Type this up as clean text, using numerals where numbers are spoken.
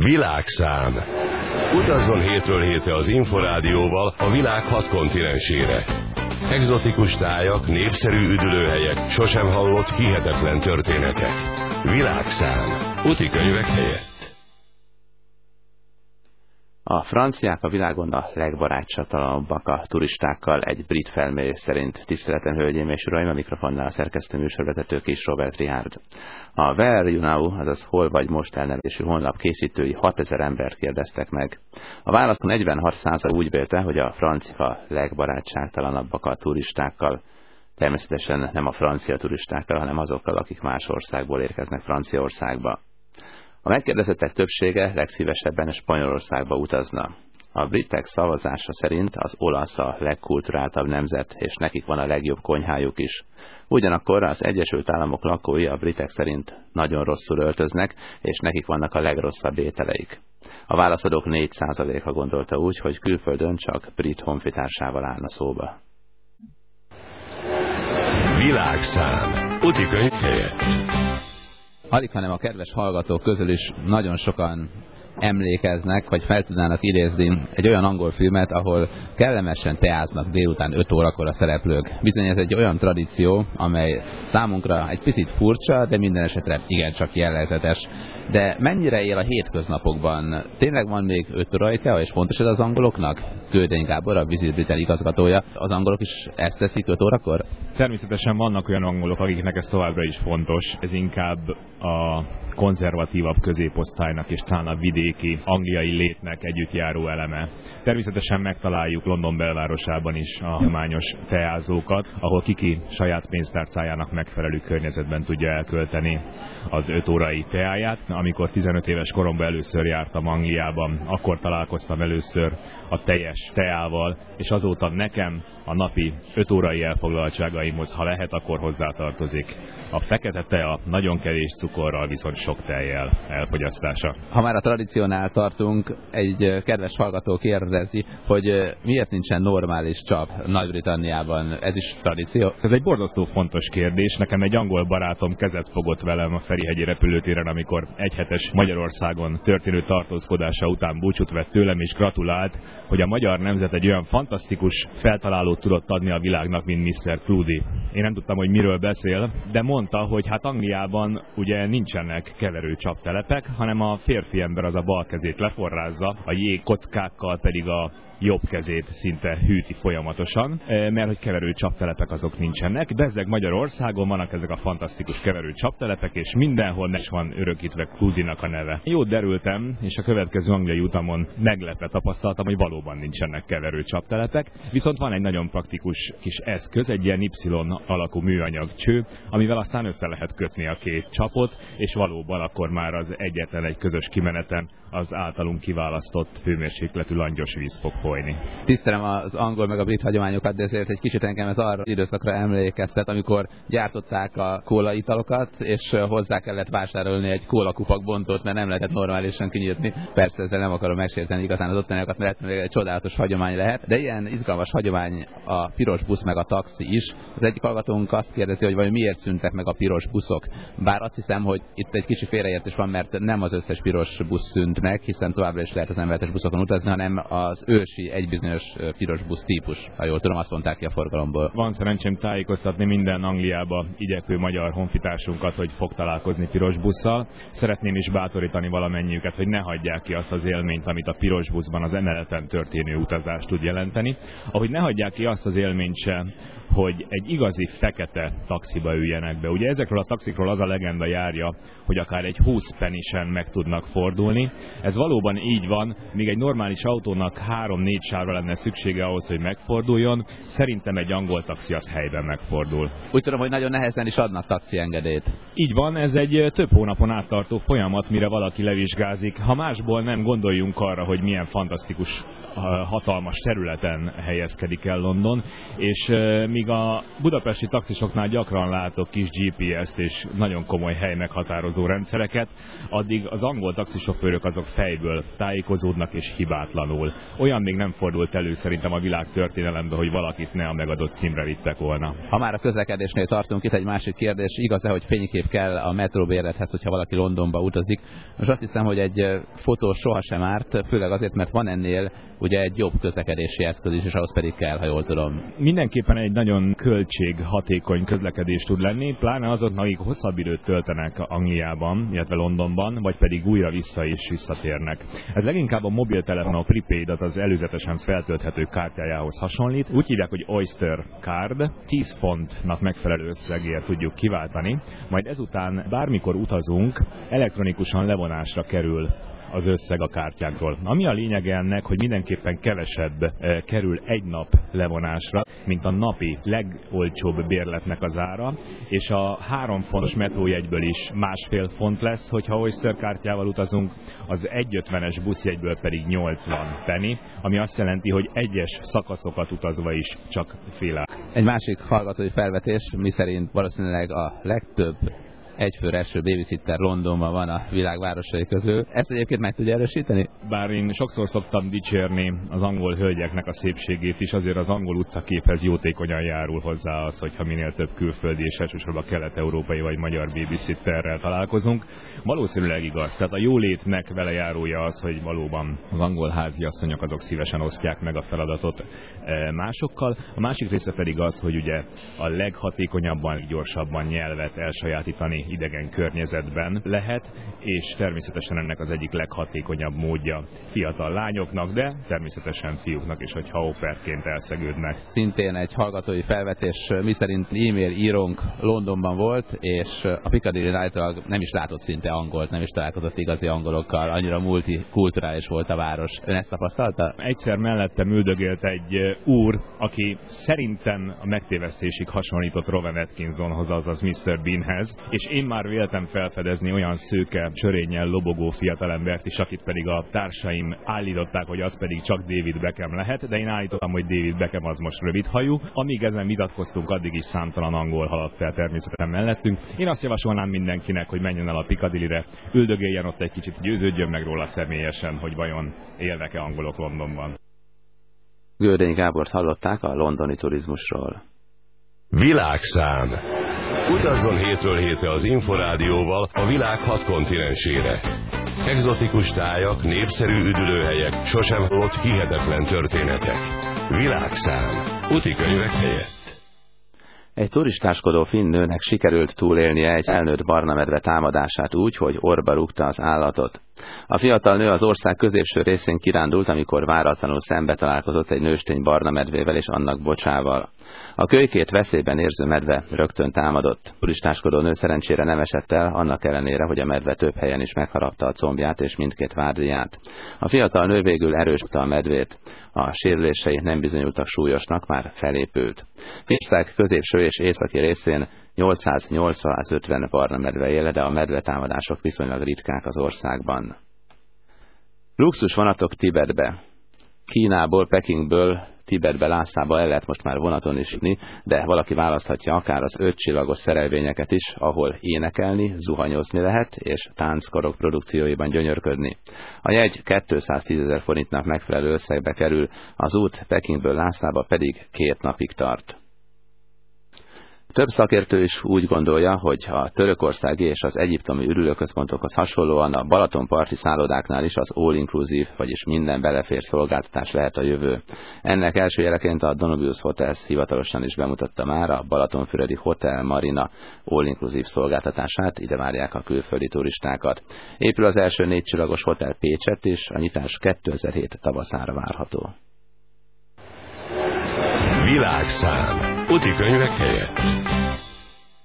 Világszám. Utazzon hétről hétre az Inforádióval a világ 6 kontinensére. Egzotikus tájak, népszerű üdülőhelyek, sosem hallott hihetetlen történetek. Világszám. Utikönyvek helyett. A franciák a világon a legbarátságtalanabbak a turistákkal egy brit felmérés szerint. Tiszteletem, hölgyeim és uraim, a mikrofonnál a szerkesztő műsorvezető Kis Robert Richard. A Where You Now, azaz Hol vagy most elnevezésű honlap készítői 6000 embert kérdeztek meg. A válaszon 46% úgy vélte, hogy a francia legbarátságtalanabbak a turistákkal. Természetesen nem a francia turistákkal, hanem azokkal, akik más országból érkeznek Franciaországba. A megkérdezettek többsége legszívesebben Spanyolországba utazna. A britek szavazása szerint az olasz a legkulturáltabb nemzet, és nekik van a legjobb konyhájuk is. Ugyanakkor az Egyesült Államok lakói a britek szerint nagyon rosszul öltöznek, és nekik vannak a legrosszabb ételeik. A válaszadók 4%-a gondolta úgy, hogy külföldön csak brit honfitársával állna szóba. Világszám. Utikönyv helyett. Alig, hanem a kedves hallgatók közül is nagyon sokan emlékeznek, vagy fel tudnának idézni egy olyan angol filmet, ahol kellemesen teáznak délután 5 órakor a szereplők. Bizony ez egy olyan tradíció, amely számunkra egy picit furcsa, de minden esetre igencsak jellegzetes. De mennyire él a hétköznapokban? Tényleg van még 5 órai tea, és fontos ez az angoloknak? Kődény Gábor, a Visit Britain igazgatója. Az angolok is ezt teszik 5 órakor? Természetesen vannak olyan angolok, akiknek ez továbbra is fontos. Ez inkább a konzervatívabb középosztálynak és talán a vidéki angliai létnek együttjáró eleme. Természetesen megtaláljuk London belvárosában is a hagyományos teázókat, ahol kiki saját pénztárcájának megfelelő környezetben tudja elkölteni az 5 órai teáját. Amikor 15 éves koromban először jártam Angliában, akkor találkoztam először a teljes teával, és azóta nekem a napi 5 órai elfoglaltságaimhoz, ha lehet, akkor hozzátartozik a fekete tea, nagyon kevés cukorral, viszont sok tejjel elfogyasztása. Ha már a tradíciónál tartunk, egy kedves hallgató kérdezi, hogy miért nincsen normális csap Nagy-Britanniában. Ez is tradíció? Ez egy borzasztó fontos kérdés. Nekem egy angol barátom kezet fogott velem a Ferihegyi repülőtéren, amikor egyhetes Magyarországon történő tartózkodása után búcsút vett tőlem, és gratulált, hogy a magyar nemzet egy olyan fantasztikus feltalálót tudott adni a világnak, mint Mr. Floody. Én nem tudtam, hogy miről beszél, de mondta, hogy hát Angliában ugye nincsenek keverő csaptelepek, hanem a férfi ember az a bal kezét leforrázza, a jég kockákkal pedig a jobb kezét szinte hűti folyamatosan, mert hogy keverő csaptelepek azok nincsenek. Bezzeg Magyarországon vannak ezek a fantasztikus keverő csaptelepek, és mindenhol is van örökítve Floody-nak a neve. Jót derültem, és a következő angliai utamon meglepve tapasztaltam, hogy valóban nincsenek keverő csaptelepek, viszont van egy nagyon praktikus kis eszköz, egy ilyen Y alakú műanyag cső, amivel aztán össze lehet kötni a két csapot, és valóban akkor már az egyetlen egy közös kimeneten az általunk kiválasztott hőmérsékletű langyos víz fog folyni. Tisztelem az angol meg a brit hagyományokat, de ezért egy kicsit engem ez arra időszakra emlékeztet, amikor gyártották a kólaitalokat, és hozzá kellett vásárolni egy kólakupak bontót, mert nem lehetett normálisan kinyitni. Persze ezzel nem akarom megsérteni igazán az ottaniakat, mert egy csodálatos hagyomány lehet, de ilyen izgalmas hagyomány a piros busz meg a taxi is. Az egyik hallgatónk azt kérdezi, hogy vajon miért szűntek meg a piros buszok. Bár azt hiszem, hogy itt egy kicsi félreértés van, mert nem az összes piros busz szűnt meg, hiszen továbbra is lehet az embertes buszokon utazni, hanem az ősi egy bizonyos piros busz típus, ha jól tudom, azt mondták ki a forgalomból. Van szerencsém tájékoztatni minden Angliába igyekvő magyar honfitársunkat, hogy fog találkozni piros busszal. Szeretném is bátorítani valamennyiüket, hogy ne hagyják ki azt az élményt, amit a piros buszban az emeleten történő utazás tud jelenteni. Ahogy ne hagyják ki azt az élményt se, hogy egy igazi fekete taxiba üljenek be. Ugye ezekről a taxikról az a legenda járja, hogy akár egy 20 pennisen meg tudnak fordulni. Ez valóban így van, míg egy normális autónak 3-4 sávra lenne szüksége ahhoz, hogy megforduljon. Szerintem egy angol taxi az helyben megfordul. Úgy tudom, hogy nagyon nehezen is adnak taxiengedélyt. Így van, ez egy több hónapon áttartó folyamat, mire valaki levizsgázik. Ha másból nem, gondoljunk arra, hogy milyen fantasztikus, hatalmas területen helyezkedik el London, és míg Amíg a budapesti taxisoknál gyakran látok kis GPS-t és nagyon komoly helymeghatározó rendszereket, addig az angol taxisofőrök azok fejből tájékozódnak és hibátlanul. Olyan még nem fordult elő szerintem a világ történelemben, hogy valakit ne a megadott címre vittek volna. Ha már a közlekedésnél tartunk, itt egy másik kérdés. Igaz-e, hogy fénykép kell a metróbérlethez, hogyha valaki Londonba utazik? Most azt hiszem, hogy egy fotó sohasem árt, főleg azért, mert van ennél ugye egy jobb közlekedési eszköz is, és ahhoz pedig kell, ha jól tudom. Mindenképpen egy nagyon költséghatékony közlekedés tud lenni, pláne azoknak, akik hosszabb időt töltenek Angliában, illetve Londonban, vagy pedig újra vissza és visszatérnek. Ez leginkább a mobiltelefon, a prepaid, az előzetesen feltölthető kártyájához hasonlít. Úgy hívják, hogy Oyster Card, 10 fontnak megfelelő összegért tudjuk kiváltani, majd ezután bármikor utazunk, elektronikusan levonásra kerül az összeg a kártyákról. Ami a lényege ennek, hogy mindenképpen kevesebb kerül egy nap levonásra, mint a napi legolcsóbb bérletnek az ára, és a 3 fontos metrójegyből is 1,5 font lesz, hogyha Oyster kártyával utazunk, az 1,50-es buszjegyből pedig 80 penny, ami azt jelenti, hogy egyes szakaszokat utazva is csak fél. Egy másik hallgatói felvetés, miszerint valószínűleg a legtöbb egyfőre eső babysitter Londonban van a világvárosai közül. Ezt egyébként meg tudja erősíteni? Bár én sokszor szoktam dicsérni az angol hölgyeknek a szépségét is, azért az angol utcaképhez jótékonyan járul hozzá az, hogyha minél több külföldi és elsősorban kelet-európai vagy magyar babysitterrel találkozunk. Valószínűleg igaz. Tehát a jólétnek vele járója az, hogy valóban az angol háziasszonyok azok szívesen osztják meg a feladatot másokkal. A másik része pedig az, hogy ugye a leghatékonyabban, gyorsabban nyelvet elsajátítani idegen környezetben lehet, és természetesen ennek az egyik leghatékonyabb módja fiatal lányoknak, de természetesen fiúknak is, hogyha operként elszegődnek. Szintén egy hallgatói felvetés, miszerint e-mail írónk Londonban volt, és a Piccadilly állítólag nem is látott szinte angolt, nem is találkozott igazi angolokkal, annyira multikulturális volt a város. Ön ezt tapasztalta? Egyszer mellettem üldögélt egy úr, aki szerintem a megtévesztésig hasonlított Rowan Atkinsonhoz, azaz Mr. Beanhez, és én már véltem felfedezni olyan szőke, sörénnyel lobogó fiatalembert is, akit pedig a társaim állították, hogy az pedig csak David Beckham lehet, de én állítottam, hogy David Beckham az most rövidhajú. Amíg ezen vitatkoztunk, addig is számtalan angol haladt fel természetesen mellettünk. Én azt javasolnám mindenkinek, hogy menjen el a Piccadillyre, üldögéljen ott egy kicsit, győződjön meg róla személyesen, hogy vajon élnek-e angolok Londonban. Gördényi Gábort hallották a londoni turizmusról. Világszám. Utazzon hétről hétre az Inforádióval a világ 6 kontinensére. Egzotikus tájak, népszerű üdülőhelyek, sosem hallott hihetetlen történetek. Világszám. Utikönyvek helyett. Egy turistáskodó finn nőnek sikerült túlélnie egy elnőtt barnamedve támadását úgy, hogy orba rúgta az állatot. A fiatal nő az ország középső részén kirándult, amikor váratlanul szembe találkozott egy nőstény barnamedvével és annak bocsával. A kölykét veszélyben érző medve rögtön támadott. Turistáskodó nő szerencsére nem esett el, annak ellenére, hogy a medve több helyen is megharapta a combját és mindkét vádliát. A fiatal nő végül erősította a medvét. A sérülései nem bizonyultak súlyosnak, már felépült. Finnország középső és északi részén 800-850 barnamedve él, de a medvetámadások viszonylag ritkák az országban. Luxus vonatok Tibetbe. Kínából, Pekingből Tibetbe, Lhászába el lehet most már vonaton is jutni, de valaki választhatja akár az 5 csillagos szerelvényeket is, ahol énekelni, zuhanyozni lehet, és tánckarok produkcióiban gyönyörködni. A jegy 210 000 forintnak megfelelő összegbe kerül, az út Pekingből Lhászába pedig 2 napig tart. Több szakértő is úgy gondolja, hogy a törökországi és az egyiptomi ürülőközpontokhoz hasonlóan a balatonparti szállodáknál is az all-inclusive, vagyis minden belefér szolgáltatás lehet a jövő. Ennek első jeleként a Donovius Hotels hivatalosan is bemutatta már a Balatonfüredi Hotel Marina all-inclusive szolgáltatását, ide várják a külföldi turistákat. Épül az első 4 csillagos hotel Pécsett, és a nyitás 2007 tavaszára várható. Világszám. Utikönyvek helyett.